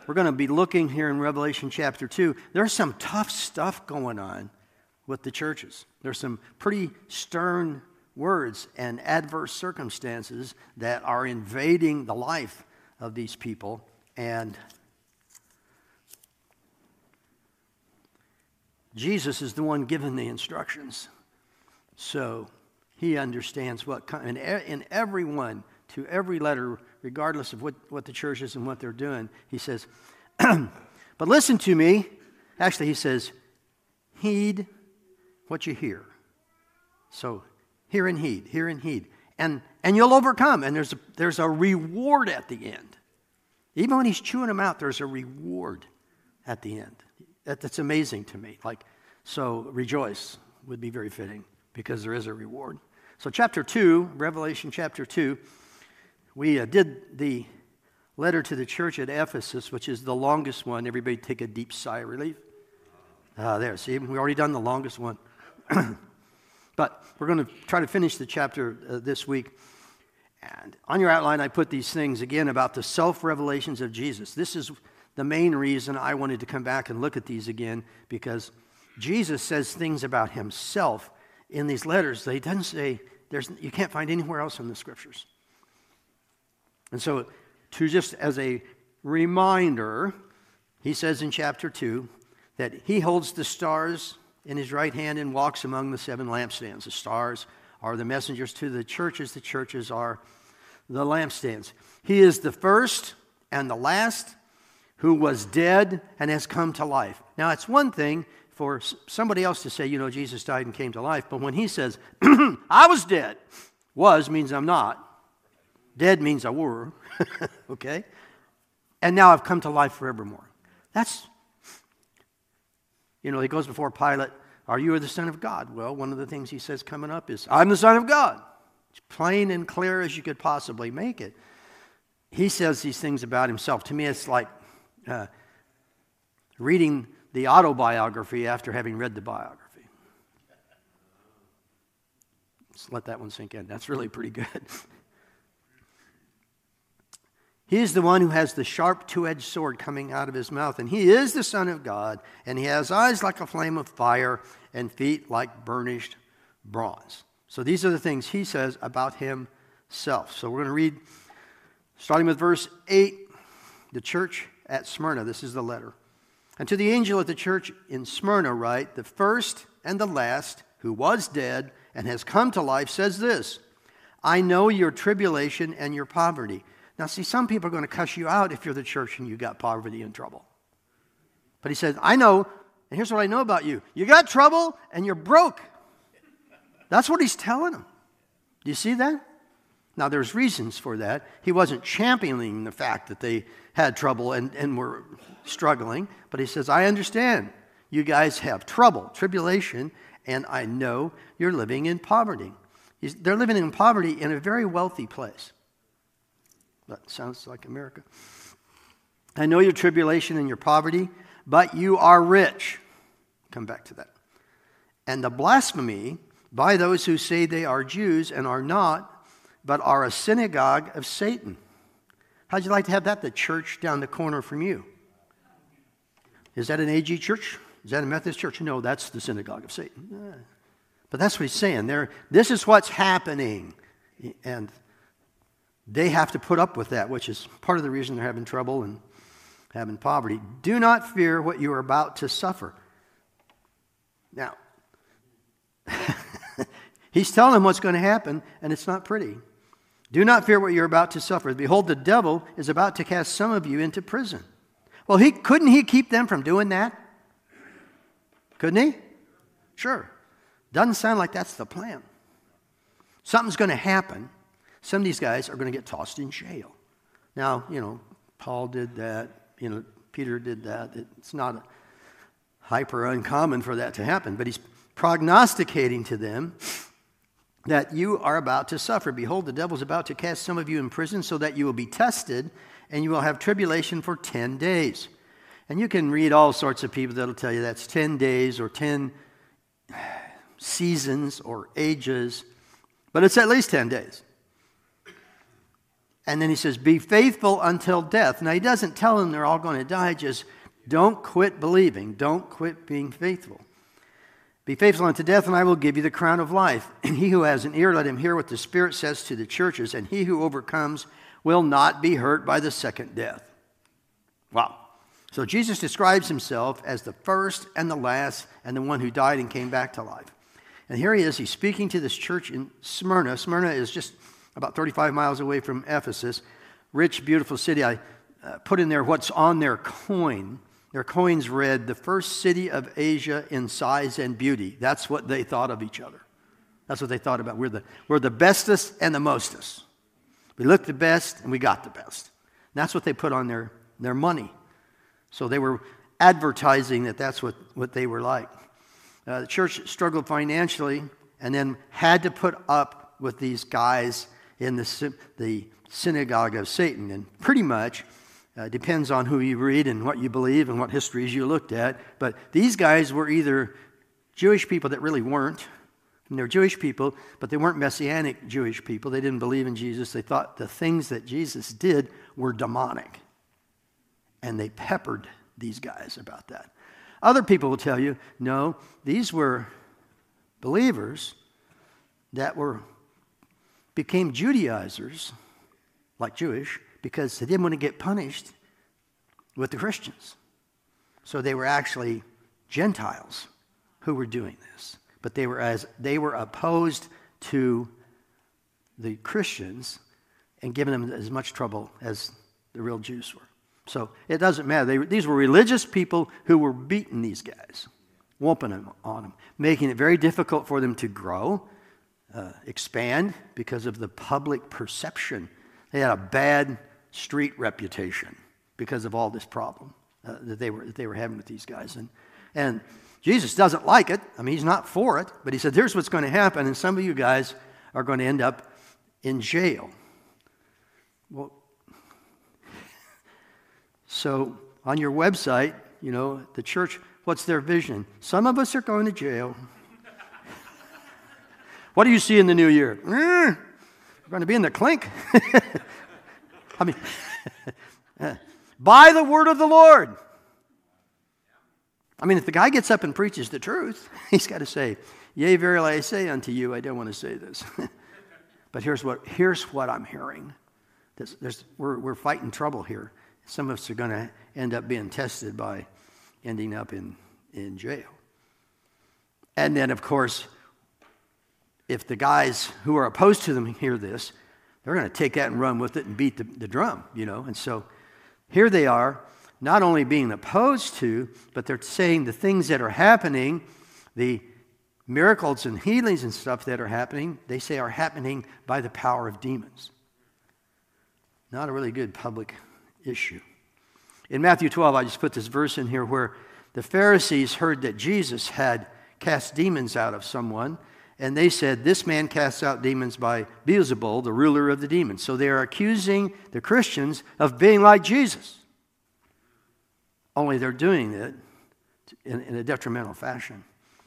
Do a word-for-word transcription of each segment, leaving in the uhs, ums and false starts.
we're going to be looking here in Revelation chapter two. There's some tough stuff going on with the churches. There's some pretty stern words and adverse circumstances that are invading the life of these people. And Jesus is the one giving the instructions. So he understands what kind, and in every one, to every letter, regardless of what, what the church is and what they're doing, he says, but listen to me. Actually, he says, heed what you hear. So hear and heed, hear and heed. And and you'll overcome. And there's a, there's a reward at the end. Even when he's chewing them out, there's a reward at the end. That, that's amazing to me. Like, so rejoice would be very fitting because there is a reward. So chapter two, Revelation chapter two, we uh, did the letter to the church at Ephesus, which is the longest one. Everybody take a deep sigh of relief. Uh, there, see, we've already done the longest one. But we're going to try to finish the chapter uh, this week. And on your outline, I put these things again about the self-revelations of Jesus. This is the main reason I wanted to come back and look at these again, because Jesus says things about himself in these letters that he doesn't say, there's, you can't find anywhere else in the scriptures. And so, to just as a reminder, he says in chapter two that he holds the stars in his right hand and walks among the seven lampstands. The stars are the messengers to the churches. The churches are the lampstands. He is the first and the last who was dead and has come to life. Now, it's one thing for somebody else to say, you know, Jesus died and came to life. But when he says, I was dead, was means I'm not. Dead means I were. Okay? And now I've come to life forevermore. That's, you know, he goes before Pilate, are you the Son of God? Well, one of the things he says coming up is, I'm the Son of God. It's plain and clear as you could possibly make it. He says these things about himself. To me, it's like uh, reading the autobiography after having read the biography. Let's let that one sink in. That's really pretty good. He is the one who has the sharp two-edged sword coming out of his mouth, and he is the Son of God, and he has eyes like a flame of fire and feet like burnished bronze. So these are the things he says about himself. So we're going to read, starting with verse eight, the church at Smyrna. This is the letter. And to the angel at the church in Smyrna write, the first and the last, who was dead and has come to life, says this, I know your tribulation and your poverty. Now, see, some people are going to cuss you out if you're the church and you got poverty and trouble. But he says, I know, and here's what I know about you. You got trouble and you're broke. That's what he's telling them. Do you see that? Now, there's reasons for that. He wasn't championing the fact that they had trouble and, and were struggling. But he says, I understand. You guys have trouble, tribulation, and I know you're living in poverty. He's, they're living in poverty in a very wealthy place. That sounds like America. I know your tribulation and your poverty, but you are rich. Come back to that. And the blasphemy by those who say they are Jews and are not, but are a synagogue of Satan. How'd you like to have that, the church down the corner from you? Is that an A G church? Is that a Methodist church? No, that's the synagogue of Satan. Yeah. But that's what he's saying. There, this is what's happening. And they have to put up with that, which is part of the reason they're having trouble and having poverty. Do not fear what you are about to suffer. Now, he's telling them what's going to happen, and it's not pretty. Do not fear what you're about to suffer. Behold, the devil is about to cast some of you into prison. Well, he couldn't he keep them from doing that? Couldn't he? Sure. Doesn't sound like that's the plan. Something's going to happen. Some of these guys are going to get tossed in jail. Now, you know, Paul did that. You know, Peter did that. It's not hyper uncommon for that to happen. But he's prognosticating to them that you are about to suffer. Behold, the devil's about to cast some of you in prison so that you will be tested, and you will have tribulation for ten days. And you can read all sorts of people that will tell you that's ten days or ten seasons or ages. But it's at least ten days. And then he says, be faithful until death. Now, he doesn't tell them they're all going to die. Just don't quit believing. Don't quit being faithful. Be faithful unto death, and I will give you the crown of life. And he who has an ear, let him hear what the Spirit says to the churches. And he who overcomes will not be hurt by the second death. Wow. So Jesus describes himself as the first and the last and the one who died and came back to life. And here he is. He's speaking to this church in Smyrna. Smyrna is just about thirty-five miles away from Ephesus. Rich, beautiful city. I uh, put in there what's on their coin. Their coins read, the first city of Asia in size and beauty. That's what they thought of each other. That's what they thought about. We're the, we're the bestest and the mostest. We look the best and we got the best. And that's what they put on their, their money. So they were advertising that that's what, what they were like. Uh, the church struggled financially and then had to put up with these guys in the, the synagogue of Satan. And pretty much, uh, depends on who you read and what you believe and what histories you looked at. But these guys were either Jewish people that really weren't. And they're Jewish people, but they weren't Messianic Jewish people. They didn't believe in Jesus. They thought the things that Jesus did were demonic. And they peppered these guys about that. Other people will tell you, no, these were believers that were became Judaizers, like Jewish, because they didn't want to get punished with the Christians. So they were actually Gentiles who were doing this. But they were as they were opposed to the Christians and giving them as much trouble as the real Jews were. So it doesn't matter. They, these were religious people who were beating these guys, whooping them on them, making it very difficult for them to grow, uh, expand because of the public perception. They had a bad street reputation because of all this problem uh, that they were that they were having with these guys. And and Jesus doesn't like it. I mean, he's not for it. But he said, here's what's going to happen. And some of you guys are going to end up in jail. Well, so on your website, you know, the church, what's their vision? Some of us are going to jail. What do you see in the new year? Mm, we're going to be in the clink. I mean, by the word of the Lord. I mean, if the guy gets up and preaches the truth, he's got to say, yea, verily I say unto you, I don't want to say this. But here's what here's what I'm hearing. There's, there's, we're, we're fighting trouble here. Some of us are going to end up being tested by ending up in, in jail. And then, of course, if the guys who are opposed to them hear this, they're going to take that and run with it and beat the, the drum, you know. And so here they are, not only being opposed to, but they're saying the things that are happening, the miracles and healings and stuff that are happening, they say are happening by the power of demons. Not a really good public issue. In Matthew twelve, I just put this verse in here where the Pharisees heard that Jesus had cast demons out of someone, and they said, this man casts out demons by Beelzebul, the ruler of the demons. So they are accusing the Christians of being like Jesus. Only they're doing it in, in a detrimental fashion.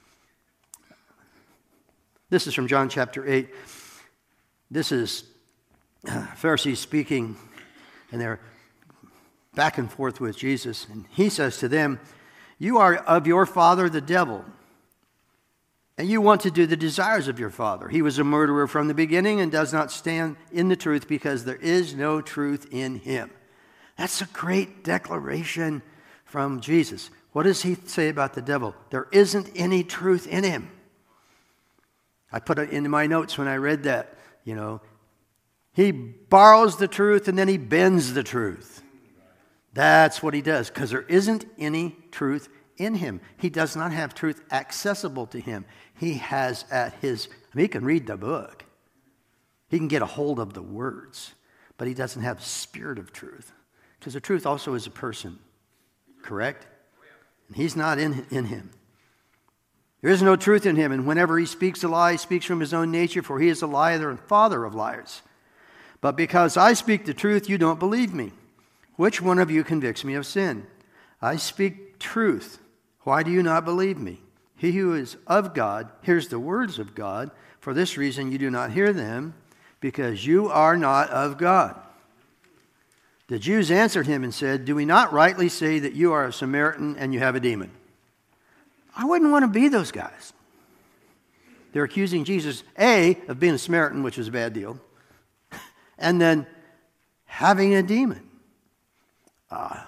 This is from John chapter eight. This is uh, Pharisees speaking, and they're back and forth with Jesus. And he says to them, you are of your father the devil, and you want to do the desires of your father. He was a murderer from the beginning and does not stand in the truth because there is no truth in him. That's a great declaration from Jesus. What does he say about the devil? There isn't any truth in him. I put it in my notes when I read that, you know. He borrows the truth and then he bends the truth. That's what he does, because there isn't any truth in him. He does not have truth accessible to him. He has at his, I mean, he can read the book. He can get a hold of the words, but he doesn't have the spirit of truth, because the truth also is a person, correct? And he's not in, in him. There is no truth in him, and whenever he speaks a lie, he speaks from his own nature, for he is a liar and father of liars. But because I speak the truth, you don't believe me. Which one of you convicts me of sin? I speak truth. Why do you not believe me? He who is of God hears the words of God. For this reason you do not hear them, because you are not of God. The Jews answered him and said, do we not rightly say that you are a Samaritan and you have a demon? I wouldn't want to be those guys. They're accusing Jesus, A, of being a Samaritan, which is a bad deal, and then having a demon. Uh,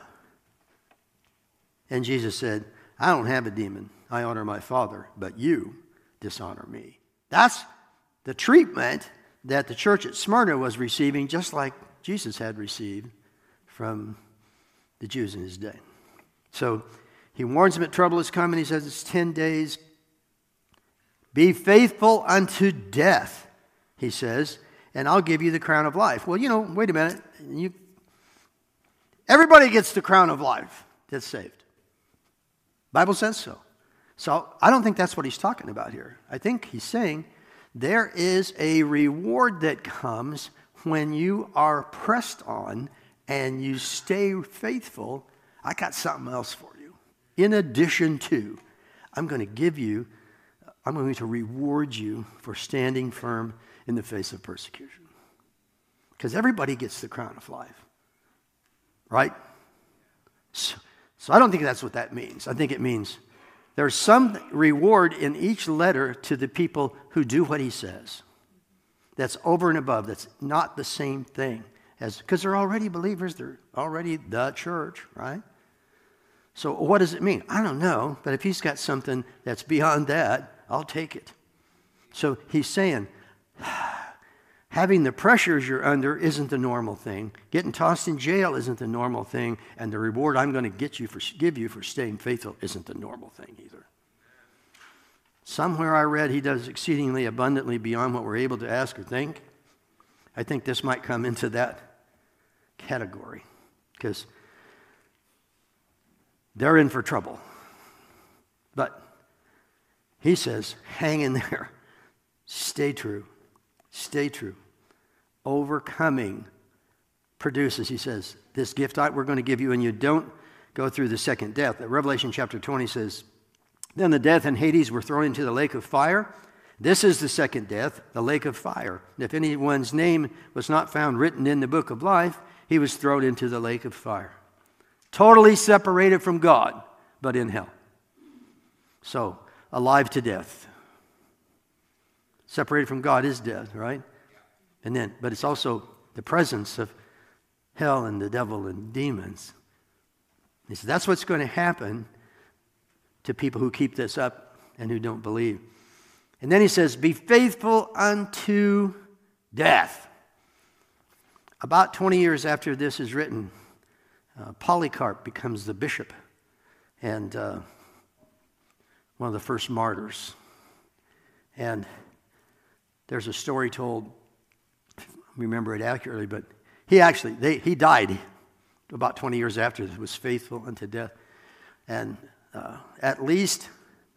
and Jesus said, I don't have a demon. I honor my Father, but you dishonor me. That's the treatment that the church at Smyrna was receiving, just like Jesus had received from the Jews in his day. So he warns them that trouble is coming. He says it's ten days. Be faithful unto death, he says, and I'll give you the crown of life. Well, you know, wait a minute. You, everybody gets the crown of life that's saved. Bible says so. So I don't think that's what he's talking about here. I think he's saying there is a reward that comes when you are pressed on and you stay faithful. I got something else for you. In addition to, I'm going to give you, I'm going to reward you for standing firm in the face of persecution. Because everybody gets the crown of life. Right? So, so I don't think that's what that means. I think it means there's some reward in each letter to the people who do what he says. That's over and above. That's not the same thing as, because they're already believers. They're already the church, right? So what does it mean? I don't know. But if he's got something that's beyond that, I'll take it. So he's saying, having the pressures you're under isn't the normal thing. Getting tossed in jail isn't the normal thing. And the reward I'm going to get you for, give you for staying faithful isn't the normal thing either. Somewhere I read he does exceedingly abundantly beyond what we're able to ask or think. I think this might come into that category. Because they're in for trouble. But he says, hang in there. Stay true. Stay true. Overcoming produces, he says, this gift I, we're going to give you, and you don't go through the second death. Revelation chapter twenty says, then the death and Hades were thrown into the lake of fire. This is the second death, the lake of fire. And if anyone's name was not found written in the book of life, he was thrown into the lake of fire. Totally separated from God, but in hell. So, alive to death. Separated from God is death, right? And then, but it's also the presence of hell and the devil and demons. He said that's what's going to happen to people who keep this up and who don't believe. And then he says, be faithful unto death. About twenty years after this is written, uh, Polycarp becomes the bishop and uh, one of the first martyrs. And there's a story told, remember it accurately, but he actually, they, he died about twenty years after this, was faithful unto death. And uh, at least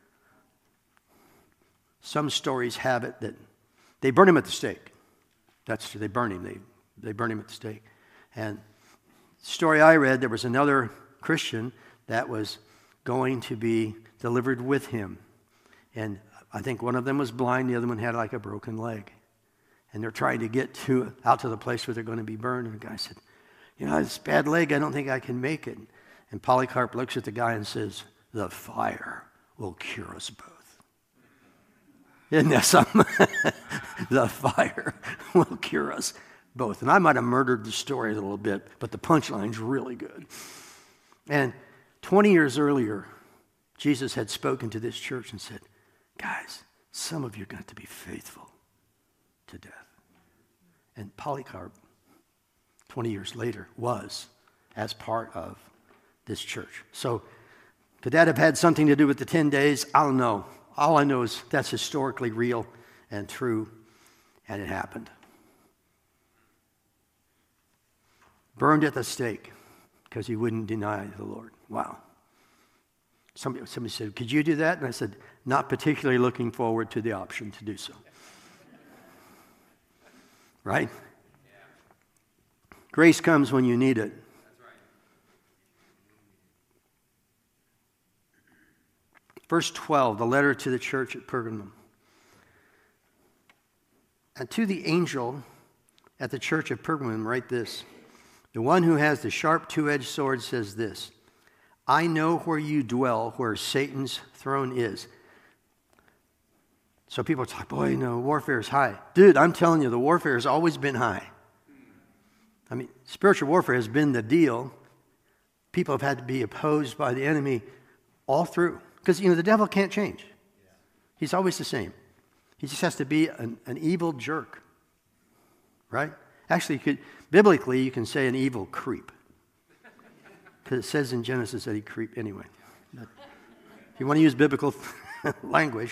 some stories have it that they burn him at the stake. That's true, they burn him, they, they burn him at the stake. And the story I read, there was another Christian that was going to be delivered with him. And I think one of them was blind, the other one had like a broken leg. And they're trying to get to out to the place where they're going to be burned. And the guy said, you know, this bad leg, I don't think I can make it. And Polycarp looks at the guy and says, the fire will cure us both. Isn't that something? The fire will cure us both. And I might have murdered the story a little bit, but the punchline's really good. And twenty years earlier, Jesus had spoken to this church and said, guys, some of you are going to be faithful to death. And Polycarp, twenty years later, was as part of this church. So could that have had something to do with the ten days? I don't know. All I know is that's historically real and true, and it happened. Burned at the stake because he wouldn't deny the Lord. Wow. Somebody, somebody said, could you do that? And I said, not particularly looking forward to the option to do so. Right? Yeah. Grace comes when you need it. That's right. Verse twelve, the letter to the church at Pergamum. And to the angel at the church of Pergamum, write this. The one who has the sharp two-edged sword says this, I know where you dwell, where Satan's throne is. So people talk, boy, you know, warfare is high. Dude, I'm telling you, the warfare has always been high. I mean, spiritual warfare has been the deal. People have had to be opposed by the enemy all through. Because, you know, the devil can't change. He's always the same. He just has to be an, an evil jerk. Right? Actually, you could, biblically, you can say an evil creep. Because it says in Genesis that he creep anyway. But if you want to use biblical language.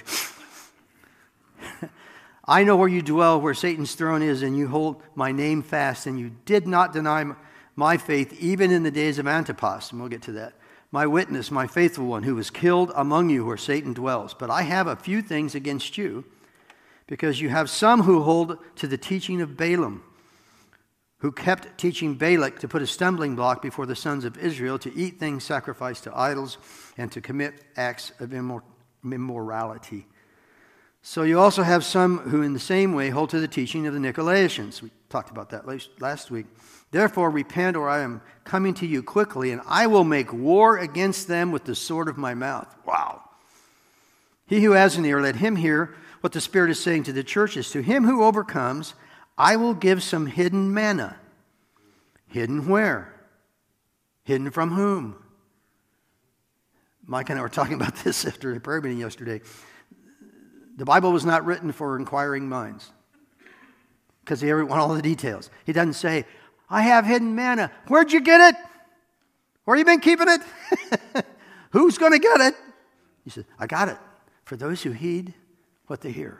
I know where you dwell, where Satan's throne is, and you hold my name fast, and you did not deny my faith, even in the days of Antipas, and we'll get to that. My witness, my faithful one, who was killed among you where Satan dwells. But I have a few things against you, because you have some who hold to the teaching of Balaam, who kept teaching Balak to put a stumbling block before the sons of Israel, to eat things sacrificed to idols, and to commit acts of immor- immorality. So you also have some who in the same way hold to the teaching of the Nicolaitans. We talked about that last week. Therefore repent, or I am coming to you quickly, and I will make war against them with the sword of my mouth. Wow. He who has an ear, let him hear what the Spirit is saying to the churches. To him who overcomes, I will give some hidden manna. Hidden where? Hidden from whom? Mike and I were talking about this after the prayer meeting yesterday. The Bible was not written for inquiring minds because they want all the details. He doesn't say, I have hidden manna. Where'd you get it? Where you been keeping it? Who's going to get it? He said, I got it for those who heed what they hear.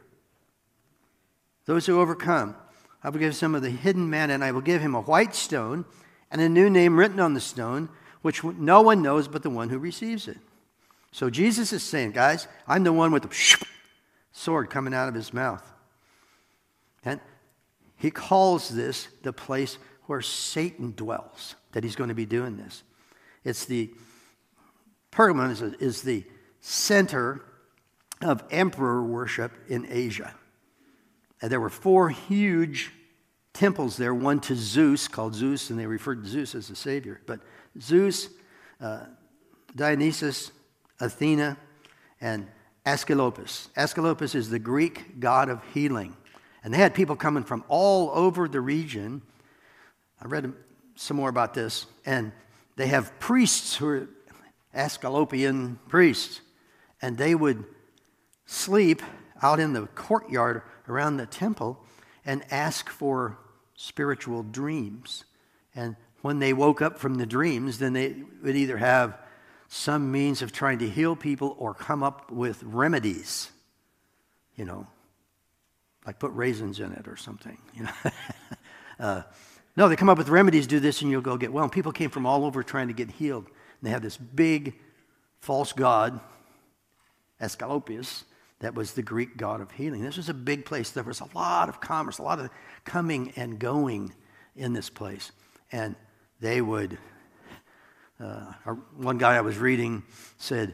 Those who overcome, I will give some of the hidden manna, and I will give him a white stone and a new name written on the stone, which no one knows but the one who receives it. So Jesus is saying, guys, I'm the one with the sword coming out of his mouth. And he calls this the place where Satan dwells, that he's going to be doing this. It's the, Pergamon is, a, is the center of emperor worship in Asia. And there were four huge temples there, one to Zeus, called Zeus, and they referred to Zeus as the savior. But Zeus, uh, Dionysus, Athena, and Asclepius. Asclepius is the Greek god of healing. And they had people coming from all over the region. I read some more about this. And they have priests who are Asclepian priests. And they would sleep out in the courtyard around the temple and ask for spiritual dreams. And when they woke up from the dreams, then they would either have some means of trying to heal people or come up with remedies, you know, like put raisins in it or something, you know. uh, no, they come up with remedies, do this and you'll go get well. And people came from all over trying to get healed. And they had this big false god, Asclepius, that was the Greek god of healing. This was a big place. There was a lot of commerce, a lot of coming and going in this place. And they would... Uh, one guy I was reading said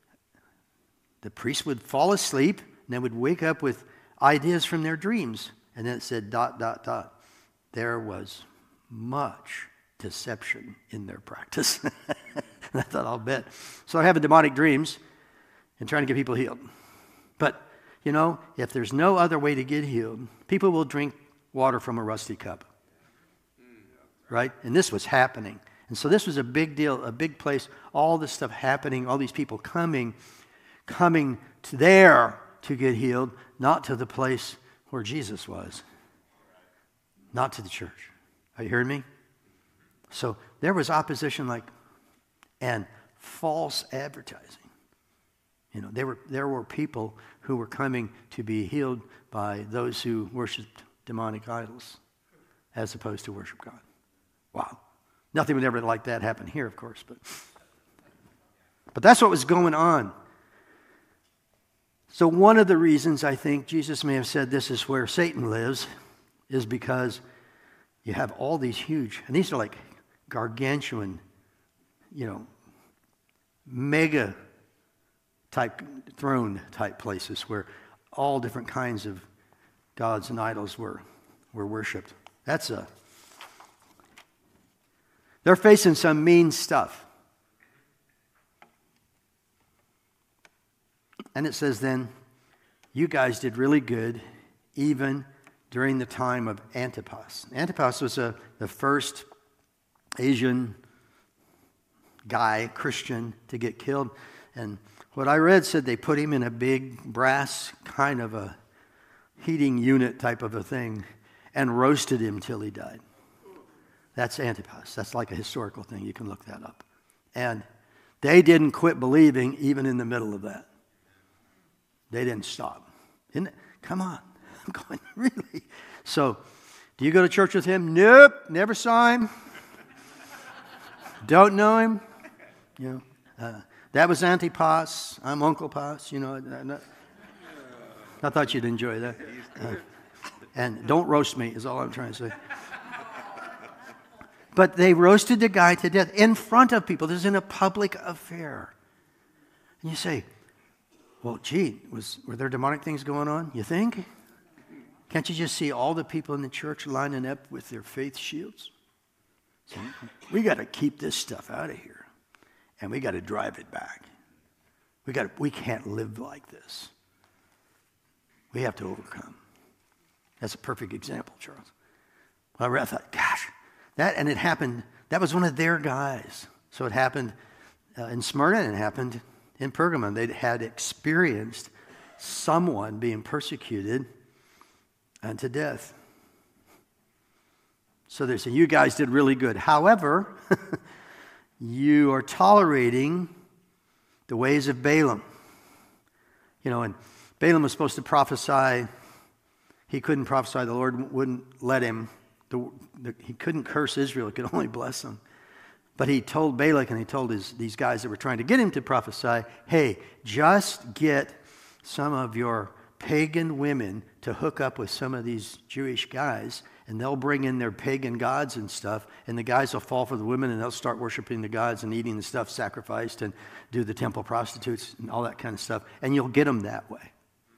the priest would fall asleep and they would wake up with ideas from their dreams. And then it said dot, dot, dot. There was much deception in their practice. And I thought, I'll bet. So they're having demonic dreams and trying to get people healed. But, you know, if there's no other way to get healed, people will drink water from a rusty cup. Right? And this was happening. And so this was a big deal, a big place, all this stuff happening, all these people coming, coming to there to get healed, not to the place where Jesus was, not to the church. Are you hearing me? So there was opposition like, and false advertising. You know, there were, there were people who were coming to be healed by those who worshiped demonic idols as opposed to worship God. Wow. Nothing would ever like that happen here, of course, but but that's what was going on. So one of the reasons I think Jesus may have said this is where Satan lives is because you have all these huge, and these are like gargantuan, you know, mega type throne type places where all different kinds of gods and idols were were worshipped. That's a They're facing some mean stuff. And it says then, you guys did really good even during the time of Antipas. Antipas was a, the first Asian guy, Christian, to get killed. And what I read said they put him in a big brass kind of a heating unit type of a thing and roasted him till he died. That's Antipas. That's like a historical thing. You can look that up. And they didn't quit believing even in the middle of that. They didn't stop. Isn't it? Come on. I'm going, really? So, do you go to church with him? Nope. Never saw him. Don't know him. You know, uh, that was Antipas. I'm Uncle Pas. You know, not, I thought you'd enjoy that. Uh, and don't roast me is all I'm trying to say. But they roasted the guy to death in front of people. This is in a public affair. And you say, well, gee, was, were there demonic things going on? You think? Can't you just see all the people in the church lining up with their faith shields? So we got to keep this stuff out of here. And we got to drive it back. We got we can't live like this. We have to overcome. That's a perfect example, Charles. Well, I thought, gosh, that, and it happened, that was one of their guys. So it happened uh, in Smyrna and it happened in Pergamum. They had experienced someone being persecuted unto death. So they say, you guys did really good. However, you are tolerating the ways of Balaam. You know, and Balaam was supposed to prophesy. He couldn't prophesy. The Lord wouldn't let him. The, the, he couldn't curse Israel. He could only bless them. But he told Balak and he told his, these guys that were trying to get him to prophesy, hey, just get some of your pagan women to hook up with some of these Jewish guys, and they'll bring in their pagan gods and stuff, and the guys will fall for the women, and they'll start worshiping the gods and eating the stuff sacrificed and do the temple prostitutes and all that kind of stuff, and you'll get them that way.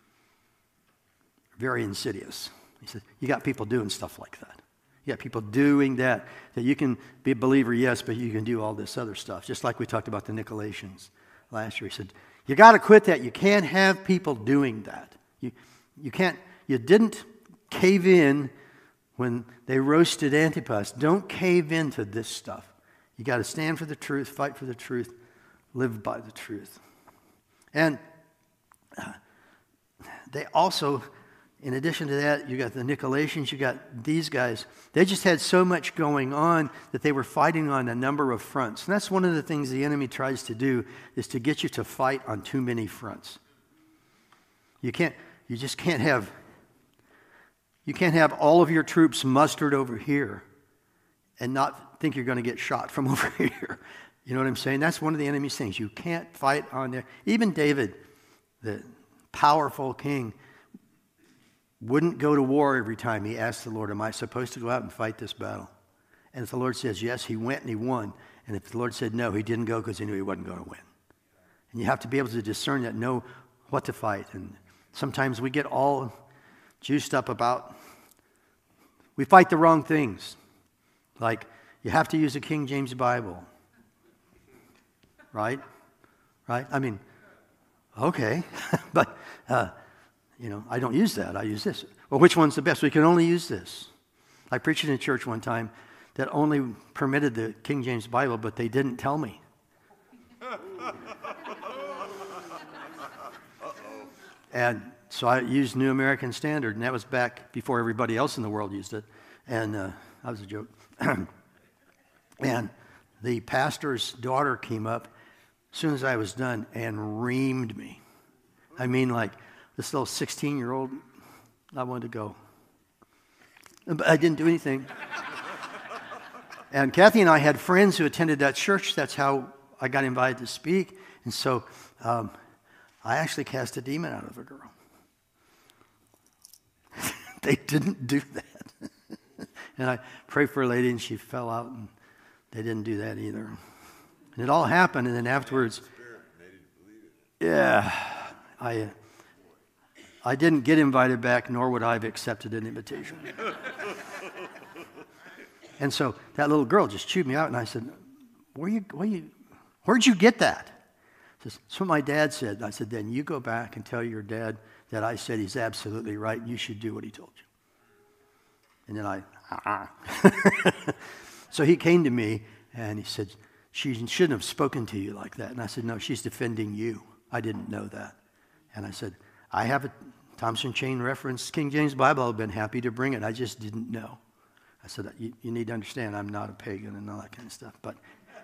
Very insidious. He said, you got people doing stuff like that. You got people doing that, that you can be a believer, yes, but you can do all this other stuff, just like we talked about the Nicolaitans last year. He said, you got to quit that. You can't have people doing that. You, you can't, you didn't cave in when they roasted Antipas. Don't cave into this stuff. You got to stand for the truth, fight for the truth, live by the truth. And uh, they also, in addition to that, you got the Nicolaitans, you got these guys. They just had so much going on that they were fighting on a number of fronts. And that's one of the things the enemy tries to do, is to get you to fight on too many fronts. You can't, you just can't have, you can't have all of your troops mustered over here and not think you're going to get shot from over here. You know what I'm saying? That's one of the enemy's things. You can't fight on there. Even David, the powerful king, wouldn't go to war every time. He asked the Lord, am I supposed to go out and fight this battle? And if the Lord says yes, he went and he won. And if the Lord said no, he didn't go because he knew he wasn't going to win. And you have to be able to discern that, know what to fight. And sometimes we get all juiced up about, we fight the wrong things. Like, you have to use a King James Bible. Right? Right? I mean, okay. but, uh, you know, I don't use that. I use this. Well, which one's the best? We can only use this. I preached in a church one time that only permitted the King James Bible, but they didn't tell me. And so I used New American Standard, and that was back before everybody else in the world used it. And uh, that was a joke. And the pastor's daughter came up as soon as I was done and reamed me. I mean, like, this little sixteen-year-old, I wanted to go. But I didn't do anything. And Kathy and I had friends who attended that church. That's how I got invited to speak. And so um, I actually cast a demon out of a girl. They didn't do that. And I prayed for a lady, and she fell out, and they didn't do that either. And it all happened, and then afterwards, yeah, I... I didn't get invited back, nor would I have accepted an invitation. And so that little girl just chewed me out, and I said, Where you, where you, where'd you get that? She says, that's what my dad said. And I said, then you go back and tell your dad that I said he's absolutely right. You should do what he told you. And then I, uh-uh. So he came to me, and he said, she shouldn't have spoken to you like that. And I said, no, she's defending you. I didn't know that. And I said, I have a Thompson Chain Reference King James Bible. I've been happy to bring it. I just didn't know. I said, you, you need to understand I'm not a pagan and all that kind of stuff. But,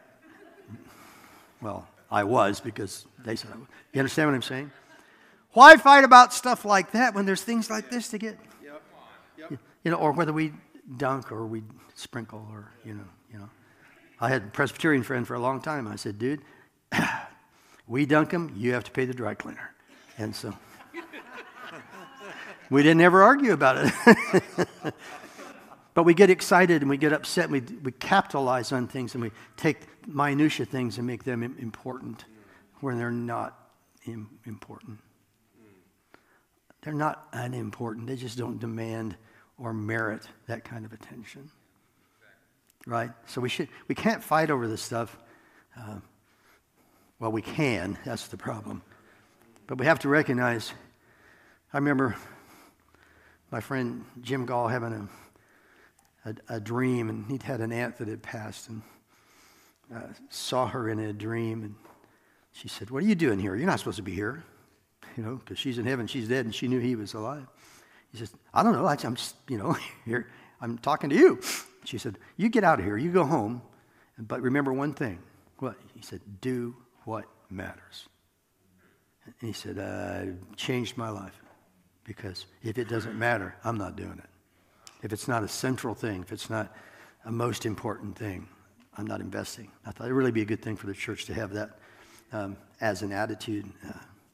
well, I was because they said I was. You understand what I'm saying? Why fight about stuff like that when there's things like this to get, Yep. Yep. you know, or whether we dunk or we sprinkle or, you know, you know. I had a Presbyterian friend for a long time. I said, dude, we dunk them, you have to pay the dry cleaner. And so we didn't ever argue about it. But we get excited and we get upset and we, we capitalize on things and we take minutia things and make them important when they're not im- important. They're not unimportant. They just don't demand or merit that kind of attention. Right? So we should we can't fight over this stuff. Uh, well, we can. That's the problem. But we have to recognize, I remember my friend Jim Gall having a A, a dream, and he'd had an aunt that had passed, and uh, saw her in a dream, and she said, what are you doing here? You're not supposed to be here, you know, because she's in heaven, she's dead, and she knew he was alive. He says, I don't know, I, I'm just, you know, here, I'm talking to you. She said, you get out of here, you go home, but remember one thing. What? He said, do what matters. And he said, uh, changed my life, because if it doesn't matter, I'm not doing it. If it's not a central thing, if it's not a most important thing, I'm not investing. I thought it would really be a good thing for the church to have that um, as an attitude. Uh,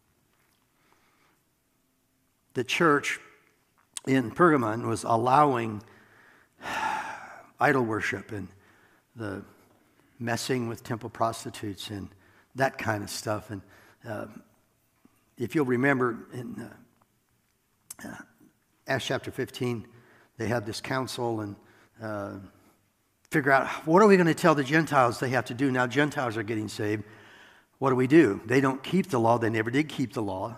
the church in Pergamon was allowing idol worship and the messing with temple prostitutes and that kind of stuff. And uh, if you'll remember in uh, uh, Acts chapter fifteen, they had this council and uh, figure out, what are we going to tell the Gentiles they have to do? Now Gentiles are getting saved. What do we do? They don't keep the law. They never did keep the law.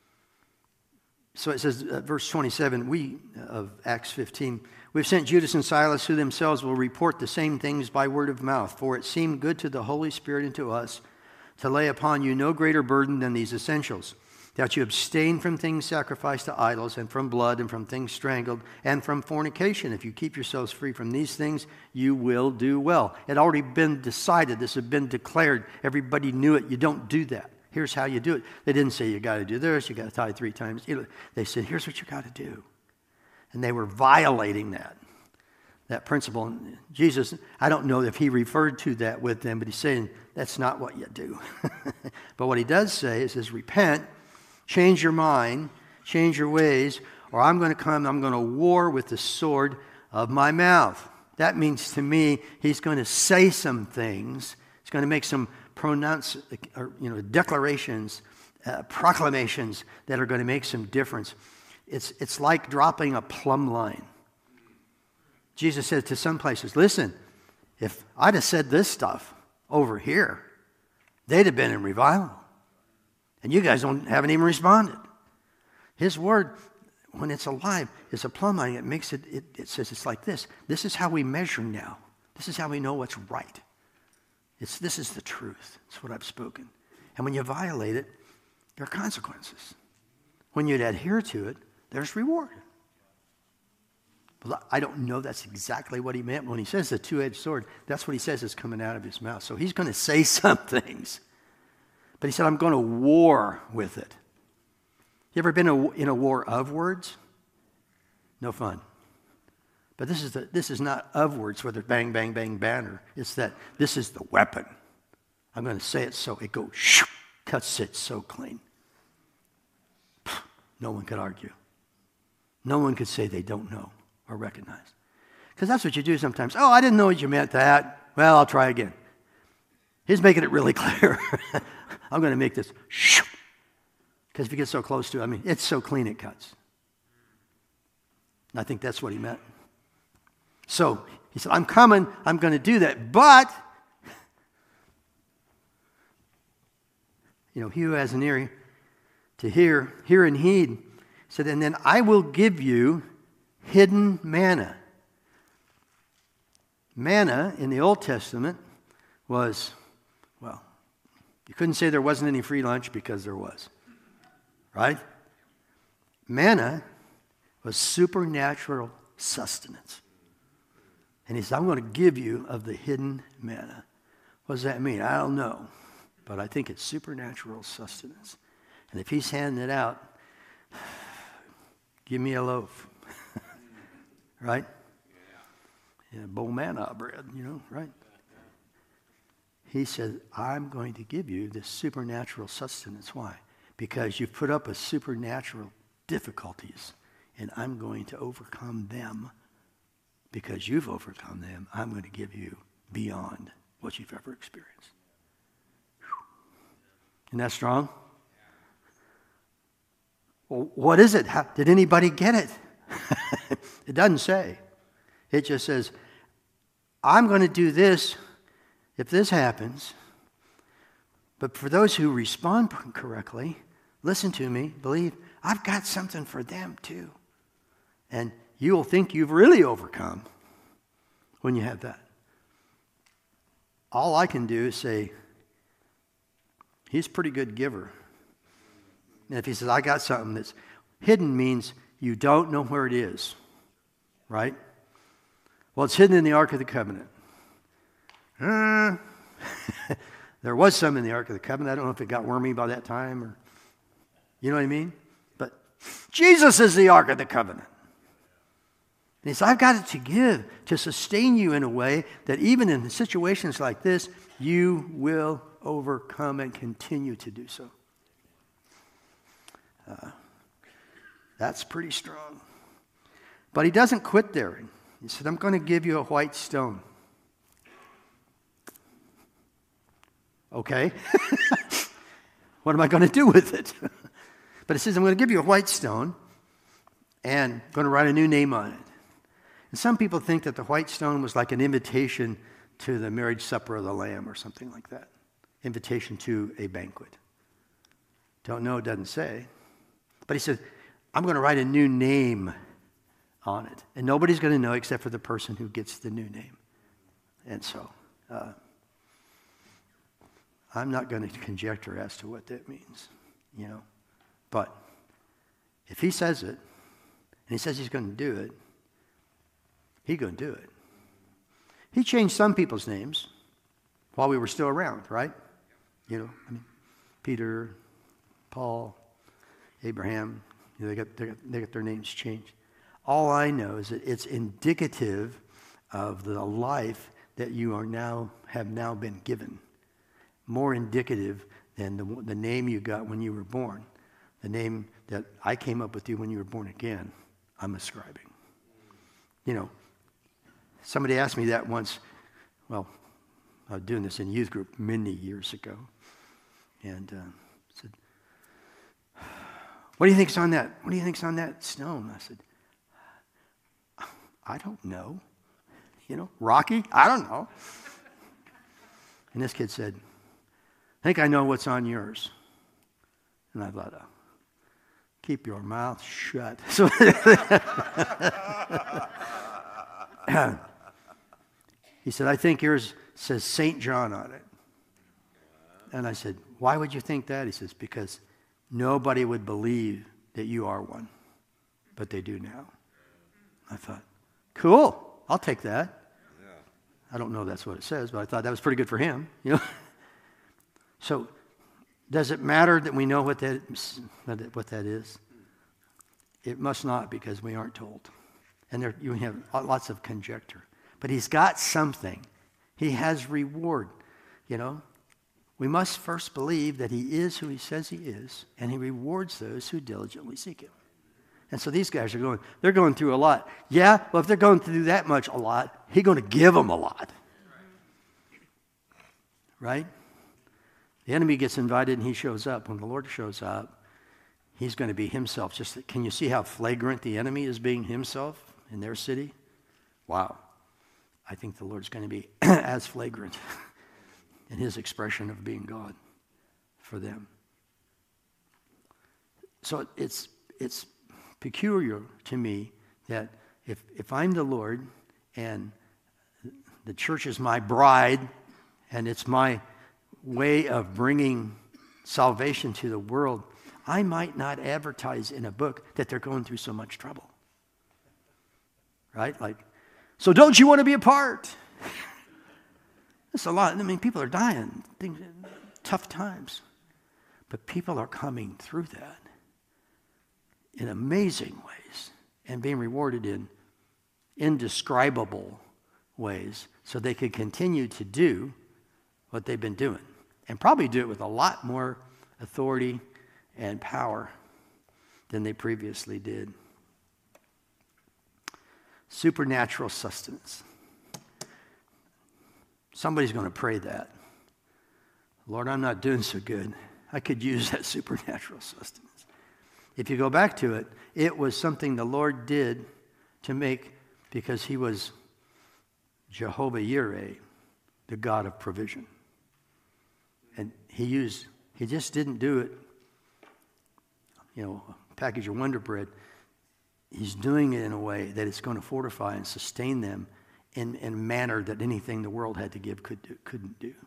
So it says, uh, verse twenty-seven, we, of Acts fifteen, we've sent Judas and Silas, who themselves will report the same things by word of mouth. For it seemed good to the Holy Spirit and to us to lay upon you no greater burden than these essentials, that you abstain from things sacrificed to idols, and from blood, and from things strangled, and from fornication. If you keep yourselves free from these things, you will do well. It had already been decided. This had been declared. Everybody knew it. You don't do that. Here's how you do it. They didn't say you got to do this, you got to tithe three times. They said, here's what you got to do. And they were violating that, that principle. And Jesus, I don't know if he referred to that with them, but he's saying that's not what you do. But what he does say is, is repent, change your mind, change your ways, or I'm going to come, I'm going to war with the sword of my mouth. That means to me, he's going to say some things. He's going to make some pronounce, or, you know, declarations, uh, proclamations that are going to make some difference. It's, it's like dropping a plumb line. Jesus said to some places, listen, if I'd have said this stuff over here, they'd have been in revival. And you guys don't haven't even responded. His word, when it's alive, is a plumb line. It makes it, it, it says it's like this. This is how we measure now. This is how we know what's right. It's, this is the truth. It's what I've spoken. And when you violate it, there are consequences. When you adhere to it, there's reward. Well, I don't know that's exactly what he meant. When he says the two-edged sword, that's what he says is coming out of his mouth. So he's going to say some things. But he said, I'm going to war with it. You ever been a, in a war of words? No fun. But this is the, this is not of words, whether bang, bang, bang, banner. It's that this is the weapon. I'm going to say it so it goes, shoo, cuts it so clean. No one could argue. No one could say they don't know or recognize. Because that's what you do sometimes. Oh, I didn't know you meant that. Well, I'll try again. He's making it really clear. I'm going to make this, because if you get so close to it, I mean, it's so clean it cuts. And I think that's what he meant. So He said, I'm coming, I'm going to do that. But, you know, he who has an ear to hear, hear and heed. He said, and then I will give you hidden manna. Manna in the Old Testament was, well, you couldn't say there wasn't any free lunch because there was, right? Manna was supernatural sustenance. And he said, I'm going to give you of the hidden manna. What does that mean? I don't know. But I think it's supernatural sustenance. And if he's handing it out, give me a loaf. Right? Yeah, a bowl of manna bread, you know, right? He said, I'm going to give you this supernatural sustenance. Why? Because you've put up with supernatural difficulties, and I'm going to overcome them. Because you've overcome them, I'm going to give you beyond what you've ever experienced. Whew. Isn't that strong? Well, what is it? How, did anybody get it? It doesn't say. It just says, I'm going to do this if this happens. But for those who respond correctly, listen to me, believe, I've got something for them too. And you'll think you've really overcome when you have that. All I can do is say, he's a pretty good giver. And if he says, I got something that's hidden, means you don't know where it is, right? Well, it's hidden in the Ark of the Covenant. Uh, there was some in the Ark of the Covenant. I don't know if it got wormy by that time, or you know what I mean? But Jesus is the Ark of the Covenant. And he said, I've got it to give, to sustain you in a way that even in situations like this, you will overcome and continue to do so. Uh, that's pretty strong. But he doesn't quit there. He said, I'm going to give you a white stone. Okay. What am I going to do with it? But it says, I'm going to give you a white stone and I'm going to write a new name on it. And some people think that the white stone was like an invitation to the marriage supper of the Lamb or something like that. Invitation to a banquet. Don't know, it doesn't say. But he said, I'm going to write a new name on it. And nobody's going to know except for the person who gets the new name. And so, uh, I'm not going to conjecture as to what that means, you know. But if he says it, and he says he's going to do it, he's going to do it. He changed some people's names while we were still around, right? You know, I mean, Peter, Paul, Abraham, you know, they, got, they, got, they got their names changed. All I know is that it's indicative of the life that you are now have now been given. More indicative than the, the name you got when you were born. The name that I came up with you when you were born again, I'm ascribing. You know, somebody asked me that once. Well, I was doing this in youth group many years ago. And uh, said, what do you think's on that? What do you think's on that stone? I said, I don't know. You know, Rocky? I don't know. And this kid said, I think I know what's on yours. And I thought, oh, keep your mouth shut. So he said, I think yours says Saint John on it. And I said, why would you think that? He says, because nobody would believe that you are one, but they do now. I thought, cool, I'll take that. Yeah. I don't know that's what it says, but I thought that was pretty good for him, you know. So, does it matter that we know what that what that is? It must not, because we aren't told, and there you have lots of conjecture. But he's got something. He has reward. You know, we must first believe that he is who he says he is, and he rewards those who diligently seek him. And so these guys are going, they're going through a lot. Yeah, well, if they're going through that much a lot, he's going to give them a lot. Right? The enemy gets invited and he shows up. When the Lord shows up, he's going to be himself. Just can you see how flagrant the enemy is being himself in their city? Wow. I think the Lord's going to be as flagrant in his expression of being God for them. So it's it's peculiar to me that if if I'm the Lord and the church is my bride and it's my way of bringing salvation to the world, I might not advertise in a book that they're going through so much trouble. Right? Like, so don't you want to be a part? It's a lot. I mean, people are dying. Things, tough times. But people are coming through that in amazing ways and being rewarded in indescribable ways so they can continue to do what they've been doing and probably do it with a lot more authority and power than they previously did. Supernatural sustenance. Somebody's going to pray that. Lord, I'm not doing so good. I could use that supernatural sustenance. If you go back to it, it was something the Lord did to make, because he was Jehovah Yireh, the God of provision. And he used, he just didn't do it, you know, a package of Wonder Bread. He's doing it in a way that it's going to fortify and sustain them in, in a manner that anything the world had to give could do, couldn't do.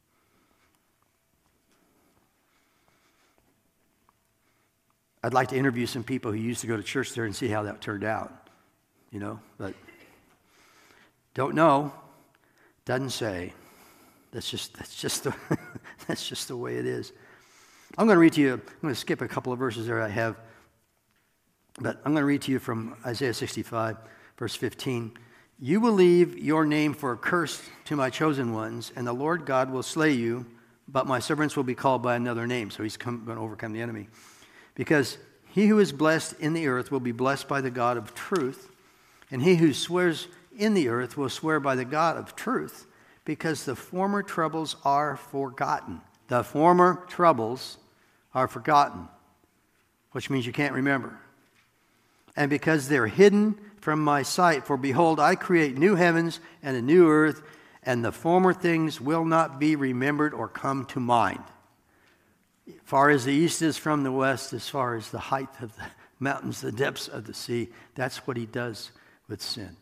I'd like to interview some people who used to go to church there and see how that turned out, you know, but don't know, doesn't say. That's just that's just the that's just the way it is. I'm going to read to you. I'm going to skip a couple of verses there I have, but I'm going to read to you from Isaiah sixty-five, verse fifteen. You will leave your name for a curse to my chosen ones, and the Lord God will slay you, but my servants will be called by another name. So he's come, going to overcome the enemy. Because he who is blessed in the earth will be blessed by the God of truth, and he who swears in the earth will swear by the God of truth, because the former troubles are forgotten. The former troubles are forgotten, which means you can't remember. And because they're hidden from my sight, for behold, I create new heavens and a new earth, and the former things will not be remembered or come to mind. Far as the east is from the west, as far as the height of the mountains, the depths of the sea, that's what he does with sin.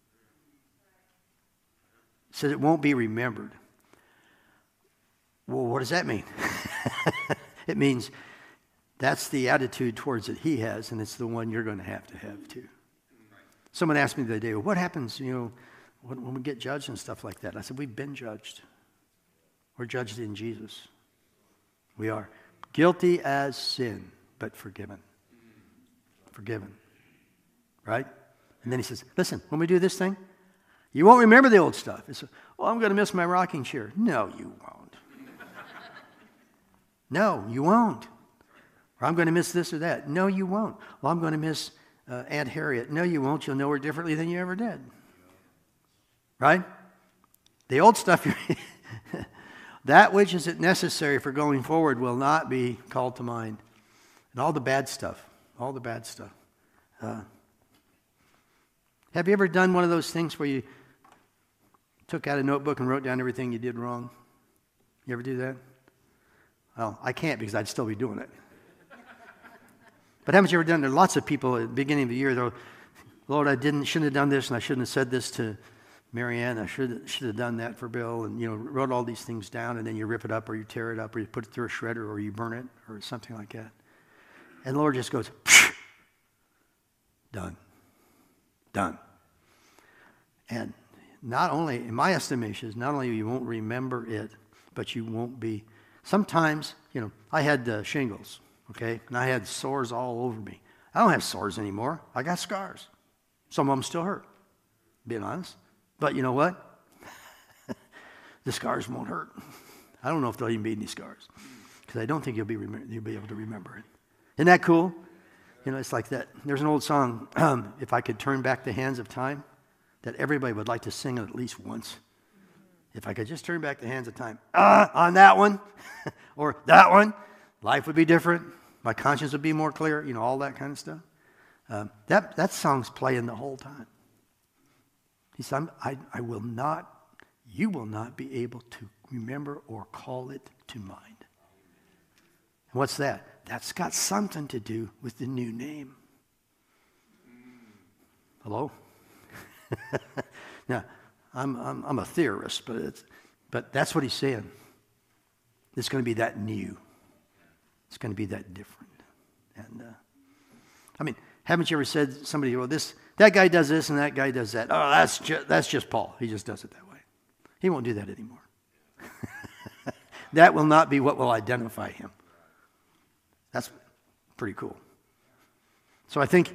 He says it won't be remembered. Well, what does that mean? It means that's the attitude towards it he has, and it's the one you're going to have to have too. Someone asked me the other day, well, what happens, you know, when, when we get judged and stuff like that? I said, we've been judged. We're judged in Jesus. We are guilty as sin, but forgiven. Forgiven. Right? And then he says, listen, when we do this thing, you won't remember the old stuff. It's, oh, I'm going to miss my rocking chair. No, you won't. No, you won't. Or I'm going to miss this or that. No, you won't. Well, I'm going to miss uh, Aunt Harriet. No, you won't. You'll know her differently than you ever did. Right? The old stuff, that which is necessary for going forward will not be called to mind. And all the bad stuff, all the bad stuff. Uh, have you ever done one of those things where you took out a notebook and wrote down everything you did wrong? You ever do that? Well, I can't because I'd still be doing it. But haven't you ever done, there are lots of people at the beginning of the year, they'll, Lord, I didn't, shouldn't have done this, and I shouldn't have said this to Marianne, I should, should have done that for Bill, and, you know, wrote all these things down, and then you rip it up, or you tear it up, or you put it through a shredder, or you burn it, or something like that. And the Lord just goes, done. Done. And not only, in my estimation, not only you won't remember it, but you won't be, sometimes, you know, I had uh, shingles, okay, and I had sores all over me. I don't have sores anymore. I got scars. Some of them still hurt, being honest. But you know what? The scars won't hurt. I don't know if there'll even be any scars, because I don't think you'll be rem- you'll be able to remember it. Isn't that cool? You know, it's like that. There's an old song, um, If I Could Turn Back the Hands of Time, that everybody would like to sing at least once. If I could just turn back the hands of time, ah, on that one, or that one, life would be different. My conscience would be more clear. You know, all that kind of stuff. Um, that that song's playing the whole time. He said, I, I will not, you will not be able to remember or call it to mind. And what's that? That's got something to do with the new name. Hello? Now, I'm, I'm, I'm a theorist, but, it's, but that's what he's saying. It's going to be that new. It's going to be that different. And, uh, I mean, haven't you ever said somebody, well, this, that guy does this and that guy does that. Oh, that's just, that's just Paul. He just does it that way. He won't do that anymore. That will not be what will identify him. That's pretty cool. So I think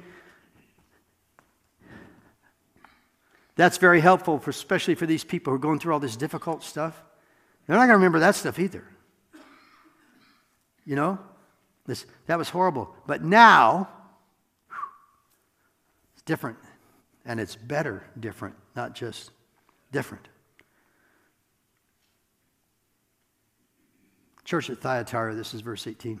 that's very helpful, for, especially for these people who are going through all this difficult stuff. They're not going to remember that stuff either. You know? This, that was horrible. But now, whew, it's different. And it's better different, not just different. Church at Thyatira, this is verse eighteen.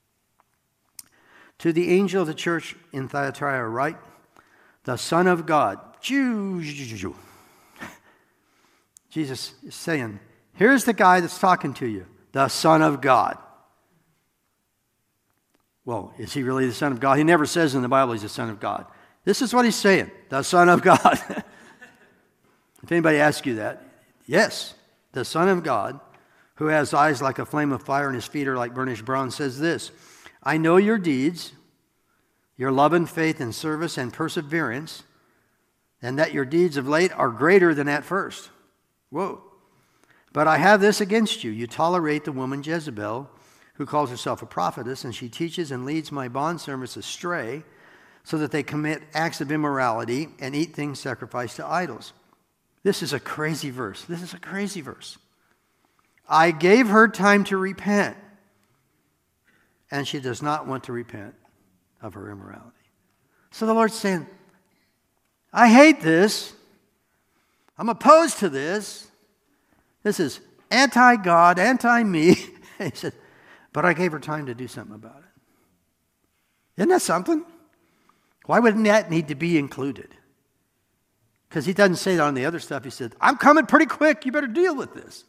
To the angel of the church in Thyatira write, the Son of God. Jesus is saying, here's the guy that's talking to you, the Son of God. Well, is he really the Son of God? He never says in the Bible he's the Son of God. This is what he's saying, the Son of God. If anybody asks you that, yes, the Son of God, who has eyes like a flame of fire and his feet are like burnished bronze, says this, I know your deeds, your love and faith and service and perseverance, and that your deeds of late are greater than at first. Whoa. But I have this against you. You tolerate the woman Jezebel, who calls herself a prophetess, and she teaches and leads my bondservants astray, so that they commit acts of immorality and eat things sacrificed to idols. This is a crazy verse. This is a crazy verse. I gave her time to repent, and she does not want to repent of her immorality. So the Lord's saying, I hate this. I'm opposed to this. This is anti-God, anti-me. He said, but I gave her time to do something about it. Isn't that something? Why wouldn't that need to be included? Because he doesn't say that on the other stuff. He said, I'm coming pretty quick. You better deal with this.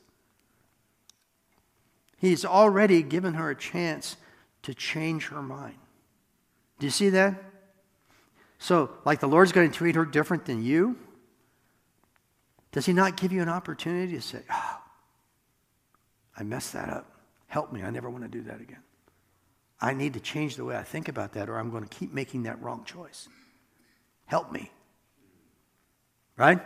He's already given her a chance to change her mind. Do you see that? So, like the Lord's going to treat her different than you? Does he not give you an opportunity to say, oh, I messed that up. Help me. I never want to do that again. I need to change the way I think about that, or I'm going to keep making that wrong choice. Help me. Right?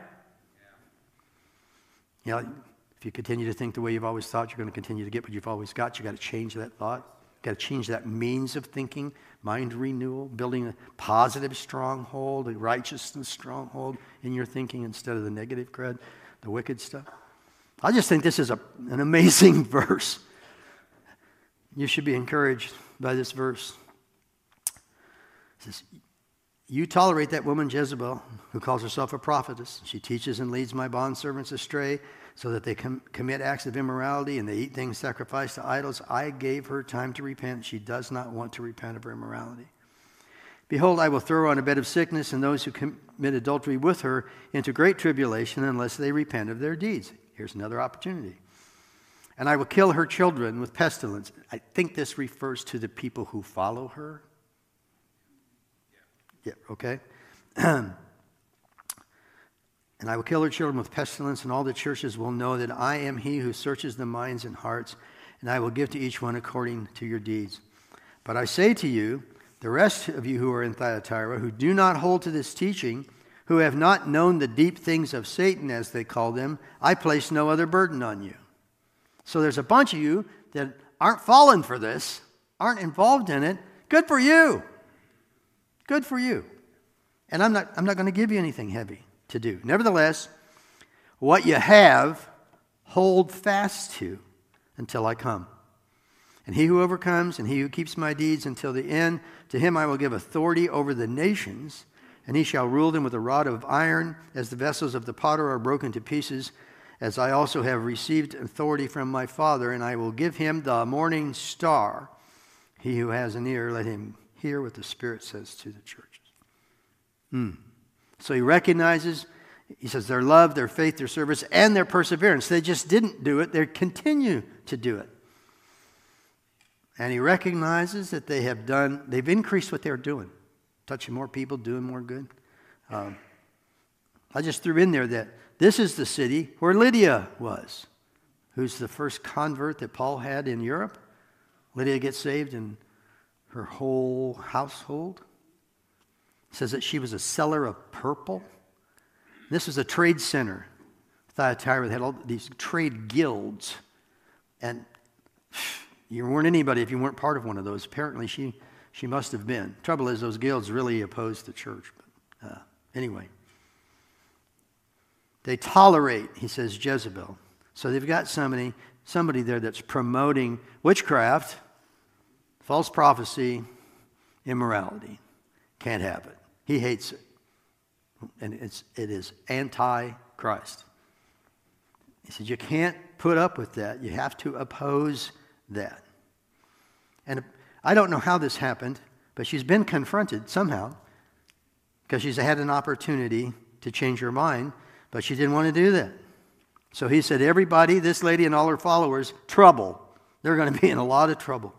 You know, if you continue to think the way you've always thought, you're going to continue to get what you've always got. You've got to change that thought. You've got to change that means of thinking, mind renewal, building a positive stronghold, a righteousness stronghold in your thinking instead of the negative crud, the wicked stuff. I just think this is a, an amazing verse. You should be encouraged by this verse. It says, you tolerate that woman Jezebel, who calls herself a prophetess. She teaches and leads my bondservants astray, so that they com- commit acts of immorality and they eat things sacrificed to idols. I gave her time to repent. She does not want to repent of her immorality. Behold, I will throw her on a bed of sickness, and those who commit adultery with her into great tribulation unless they repent of their deeds. Here's another opportunity. And I will kill her children with pestilence. I think this refers to the people who follow her. Yeah, okay. And I will kill her children with pestilence, and all the churches will know that I am he who searches the minds and hearts, and I will give to each one according to your deeds. But I say to you, the rest of you who are in Thyatira, who do not hold to this teaching, who have not known the deep things of Satan, as they call them, I place no other burden on you. So there's a bunch of you that aren't falling for this, aren't involved in it. Good for you. Good for you. And I'm not, I'm not going to give you anything heavy to do. Nevertheless, what you have, hold fast to until I come. And he who overcomes and he who keeps my deeds until the end, to him I will give authority over the nations, and he shall rule them with a rod of iron, as the vessels of the potter are broken to pieces, as I also have received authority from my Father, and I will give him the morning star. He who has an ear, let him hear what the Spirit says to the churches. Hmm. So he recognizes he says their love, their faith, their service, and their perseverance. They just didn't do it. They continue to do it. And he recognizes that they have done, they've increased what they're doing. Touching more people, doing more good. Um, I just threw in there that this is the city where Lydia was, who's the first convert that Paul had in Europe. Lydia gets saved and her whole household. It says that she was a seller of purple. This was a trade center. Thyatira had all these trade guilds. And you weren't anybody if you weren't part of one of those. Apparently she, she must have been. Trouble is those guilds really opposed the church. But uh, anyway. They tolerate, he says, Jezebel. So they've got somebody, somebody there that's promoting witchcraft, false prophecy, immorality. Can't have it. He hates it. And it's, it is anti-Christ. He said, you can't put up with that. You have to oppose that. And I don't know how this happened, but she's been confronted somehow because she's had an opportunity to change her mind, but she didn't want to do that. So he said, everybody, this lady and all her followers, trouble. They're going to be in a lot of trouble.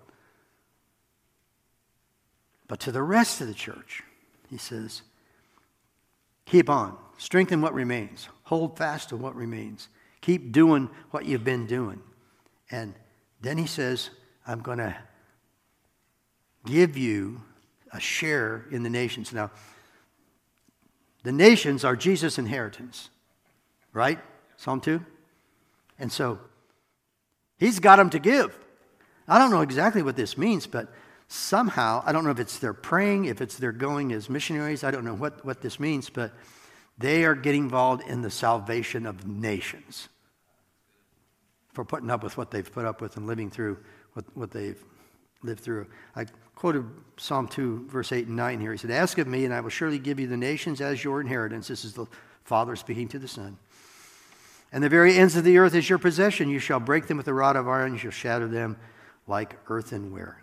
But to the rest of the church, he says, keep on. Strengthen what remains. Hold fast to what remains. Keep doing what you've been doing. And then he says, I'm going to give you a share in the nations. Now, the nations are Jesus' inheritance. Right? Psalm two? And so, he's got them to give. I don't know exactly what this means, but somehow, I don't know if it's they're praying, if it's they're going as missionaries, I don't know what, what this means, but they are getting involved in the salvation of nations for putting up with what they've put up with and living through what, what they've lived through. I quoted Psalm two, verse eight and nine here. He said, ask of me, and I will surely give you the nations as your inheritance. This is the Father speaking to the Son. And the very ends of the earth is your possession. You shall break them with a rod of iron. You shall shatter them like earthenware.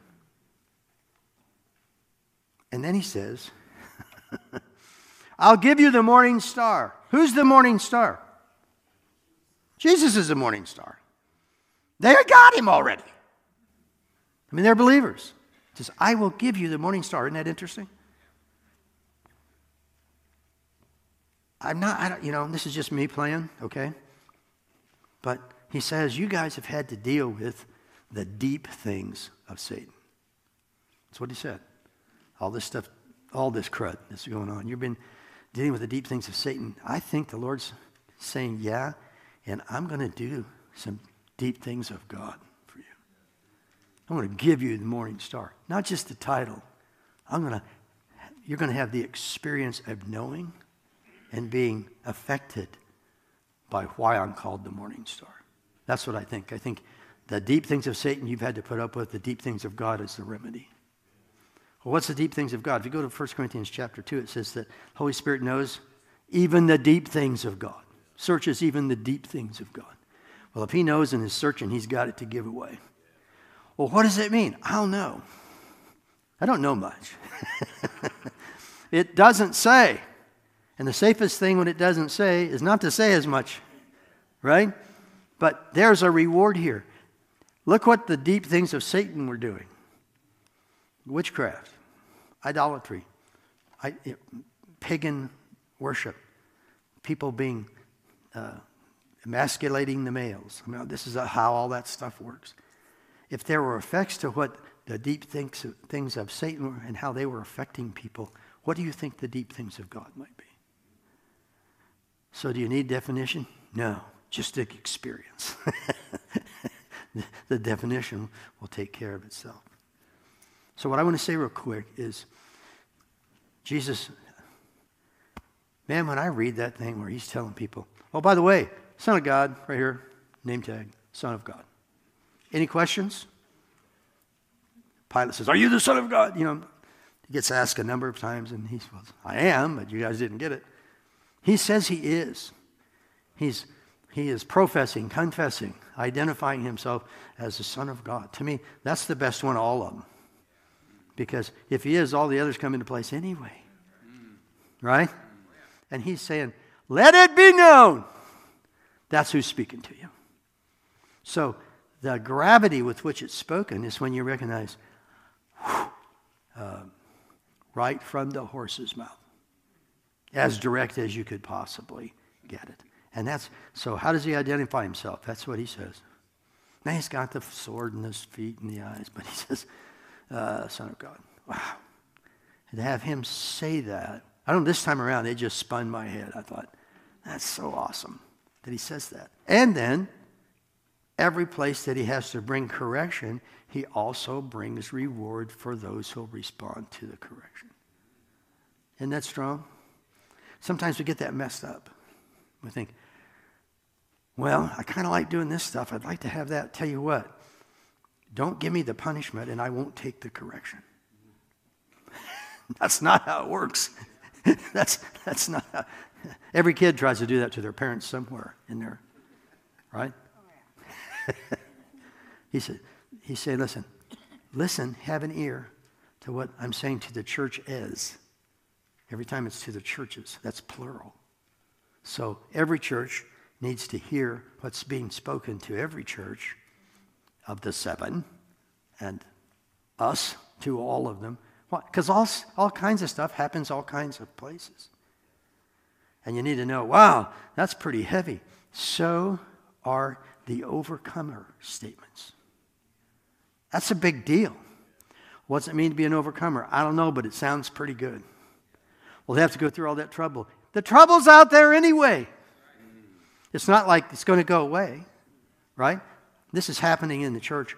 And then he says, I'll give you the morning star. Who's the morning star? Jesus is the morning star. They got him already. I mean, they're believers. He says, I will give you the morning star. Isn't that interesting? I'm not, I don't, you know, this is just me playing, okay? But he says, you guys have had to deal with the deep things of Satan. That's what he said. All this stuff, all this crud that's going on. You've been dealing with the deep things of Satan. I think the Lord's saying, yeah, and I'm going to do some deep things of God for you. I'm going to give you the morning star. Not just the title. I'm going to, you're going to have the experience of knowing and being affected by why I'm called the morning star. That's what I think. I think the deep things of Satan you've had to put up with, the deep things of God is the remedy. Well, what's the deep things of God? If you go to First Corinthians chapter two, it says that Holy Spirit knows even the deep things of God. Searches even the deep things of God. Well, if he knows and is searching, he's got it to give away. Well, what does it mean? I don't know. I don't know much. It doesn't say. And the safest thing when it doesn't say is not to say as much, right? But there's a reward here. Look what the deep things of Satan were doing. Witchcraft, idolatry, I, it, pagan worship, people being, uh, emasculating the males. I mean, this is how all that stuff works. If there were effects to what the deep things, things of Satan were and how they were affecting people, what do you think the deep things of God might be? So do you need definition? No, just the experience. The definition will take care of itself. So what I want to say real quick is, Jesus, man, when I read that thing where he's telling people, oh, by the way, Son of God, right here, name tag, Son of God. Any questions? Pilate says, are you the Son of God? You know, he gets asked a number of times, and he says, I am, but you guys didn't get it. He says he is. He's, he is professing, confessing, identifying himself as the Son of God. To me, that's the best one of all of them. Because if he is, all the others come into place anyway. Right? And he's saying, Let it be known. That's who's speaking to you. So the gravity with which it's spoken is when you recognize, whew, uh, right from the horse's mouth. As direct as you could possibly get it. And that's, so how does he identify himself? That's what he says. Now he's got the sword in his feet and the eyes, but he says, uh, Son of God. Wow. And to have him say that, I don't know, this time around, it just spun my head. I thought, that's so awesome that he says that. And then, every place that he has to bring correction, he also brings reward for those who respond to the correction. Isn't that strong? Sometimes we get that messed up. We think, well, I kind of like doing this stuff. I'd like to have that. Tell you what, don't give me the punishment and I won't take the correction. That's not how it works. that's that's not how. Every kid tries to do that to their parents somewhere in there, right? he said, he said, listen, listen, have an ear to what I'm saying to the church is. Every time it's to the churches, that's plural. So every church needs to hear what's being spoken to every church of the seven and us to all of them. Because all, all kinds of stuff happens all kinds of places. And you need to know, wow, that's pretty heavy. So are the overcomer statements. That's a big deal. What's it mean to be an overcomer? I don't know, but it sounds pretty good. Well, they have to go through all that trouble. The trouble's out there anyway. It's not like it's going to go away, right? This is happening in the church.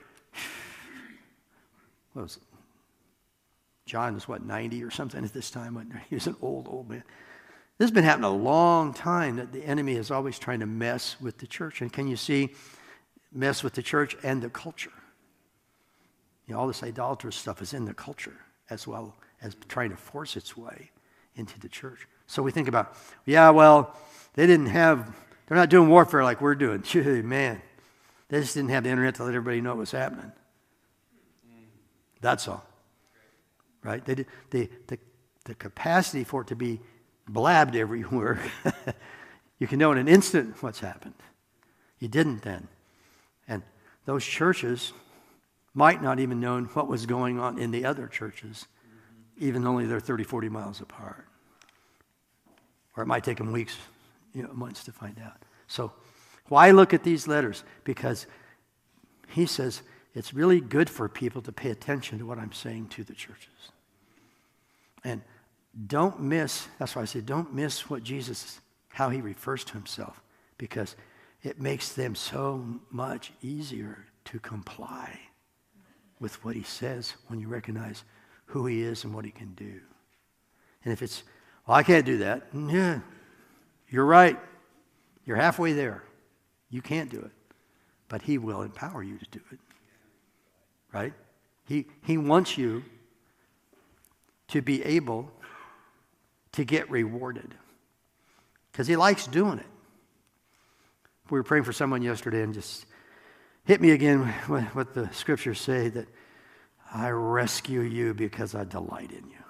What was it? John was, what, ninety or something at this time? He was an old, old man. This has been happening a long time, that the enemy is always trying to mess with the church. And can you see, mess with the church and the culture? You know, all this idolatrous stuff is in the culture as well as trying to force its way into the church. So we think about, yeah, well, they didn't have, they're not doing warfare like we're doing. Gee, man, they just didn't have the internet to let everybody know what was happening. That's all. Right? They did, the, the, the capacity for it to be blabbed everywhere, you can know in an instant what's happened. You didn't then. And those churches might not even known what was going on in the other churches, even only they're thirty, forty miles apart. Or it might take them weeks, you know, months to find out. So why look at these letters? Because he says it's really good for people to pay attention to what I'm saying to the churches. And don't miss, that's why I say don't miss what Jesus, how he refers to himself, because it makes them so much easier to comply with what he says when you recognize who he is and what he can do. And if it's, well, I can't do that. Yeah, you're right. You're halfway there. You can't do it. But he will empower you to do it. Right? He, he wants you to be able to get rewarded. Because he likes doing it. We were praying for someone yesterday and just hit me again with what the scriptures say, that I rescue you because I delight in you.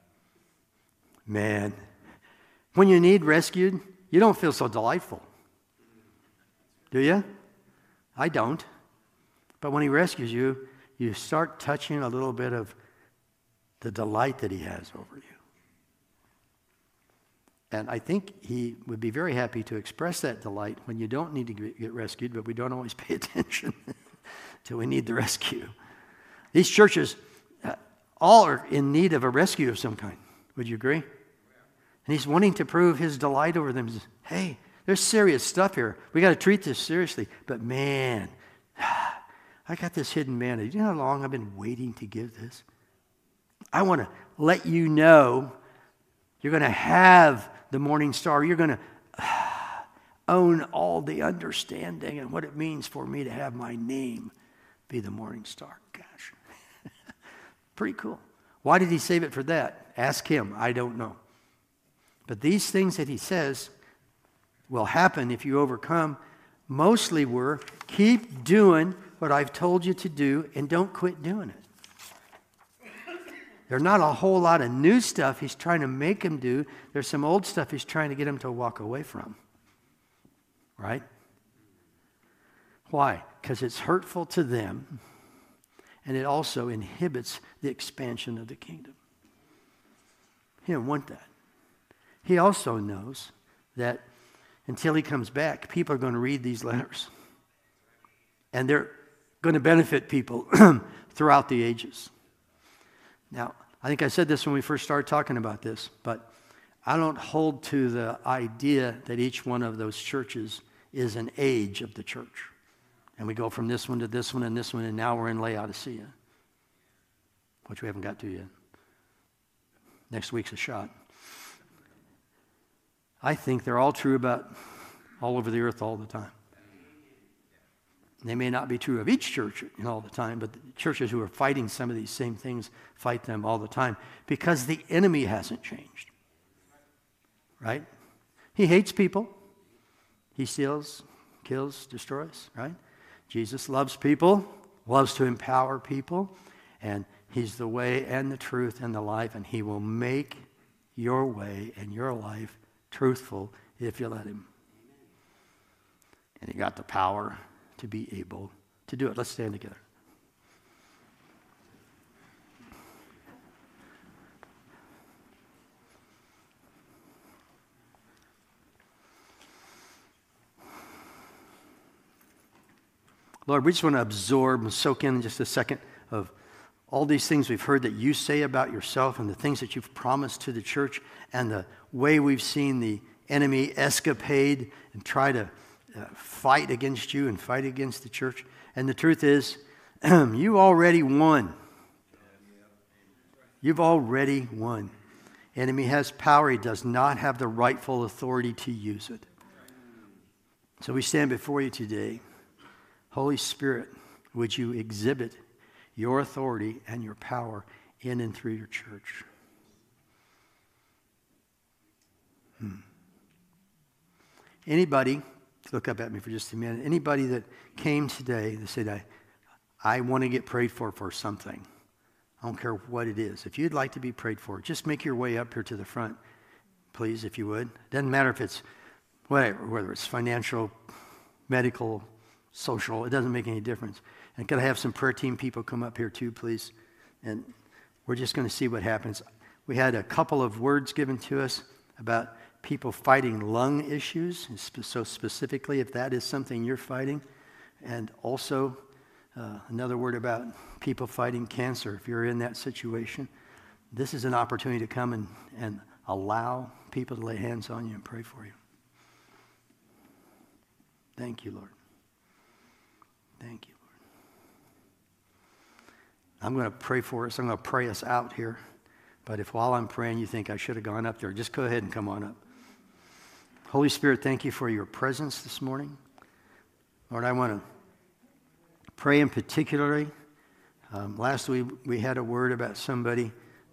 Man, when you need rescued, you don't feel so delightful. Do you? I don't. But when he rescues you, you start touching a little bit of the delight that he has over you. And I think he would be very happy to express that delight when you don't need to get rescued, but we don't always pay attention till we need the rescue. These churches, uh, all are in need of a rescue of some kind. Would you agree? And he's wanting to prove his delight over them. Hey, there's serious stuff here. We got to treat this seriously. But man, I got this hidden manna. Do you know how long I've been waiting to give this? I want to let you know you're going to have the morning star. You're going to own all the understanding and what it means for me to have my name be the morning star. Gosh, pretty cool. Why did he save it for that? Ask him. I don't know. But these things that he says will happen if you overcome mostly were keep doing what I've told you to do and don't quit doing it. There's not a whole lot of new stuff he's trying to make them do. There's some old stuff he's trying to get them to walk away from. Right? Why? Because it's hurtful to them, and it also inhibits the expansion of the kingdom. He didn't want that. He also knows that until he comes back, people are going to read these letters. And they're going to benefit people throughout the ages. Now, I think I said this when we first started talking about this, but I don't hold to the idea that each one of those churches is an age of the church. And we go from this one to this one and this one, and now we're in Laodicea, which we haven't got to yet. Next week's a shot. I think they're all true about all over the earth all the time. They may not be true of each church all the time, but the churches who are fighting some of these same things fight them all the time because the enemy hasn't changed. Right? He hates people. He steals, kills, destroys, right? Jesus loves people, loves to empower people, and he's the way and the truth and the life, and he will make your way and your life truthful if you let him. And he got the power to be able to do it. Let's stand together. Lord, we just want to absorb and soak in just a second of all these things we've heard that you say about yourself and the things that you've promised to the church and the way we've seen the enemy escapade and try to uh, fight against you and fight against the church. And the truth is, you already won. You've already won. Enemy has power. He does not have the rightful authority to use it. So we stand before you today. Holy Spirit, would you exhibit your authority and your power in and through your church? Hmm. Anybody, look up at me for just a minute. Anybody that came today that said, I, I want to get prayed for for something. I don't care what it is. If you'd like to be prayed for, just make your way up here to the front, please, if you would. Doesn't matter if it's whatever, whether it's financial, medical, social, it doesn't make any difference. And could I have some prayer team people come up here too, please? And we're just going to see what happens. We had a couple of words given to us about people fighting lung issues, so specifically if that is something you're fighting. And also uh, another word about people fighting cancer. If you're in that situation, this is an opportunity to come and, and allow people to lay hands on you and pray for you. Thank you, Lord. Thank you, Lord. I'm going to pray for us. I'm going to pray us out here. But if while I'm praying you think I should have gone up there, just go ahead and come on up. Holy Spirit, thank you for your presence this morning. Lord, I want to pray in particularly. Um, last week we had a word about somebody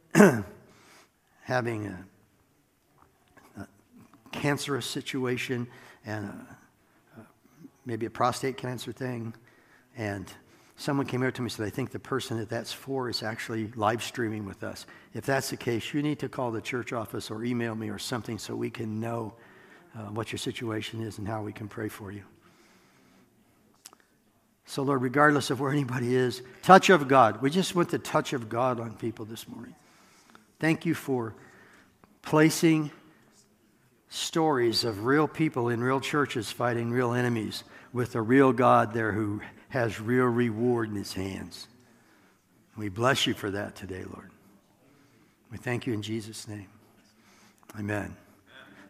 having a, a cancerous situation and a, a, maybe a prostate cancer thing. And someone came over to me and said, I think the person that that's for is actually live streaming with us. If that's the case, you need to call the church office or email me or something so we can know uh, what your situation is and how we can pray for you. So, Lord, regardless of where anybody is, touch of God. We just want the touch of God on people this morning. Thank you for placing stories of real people in real churches fighting real enemies with a real God there who has real reward in his hands. We bless you for that today, Lord. We thank you in Jesus' name. Amen.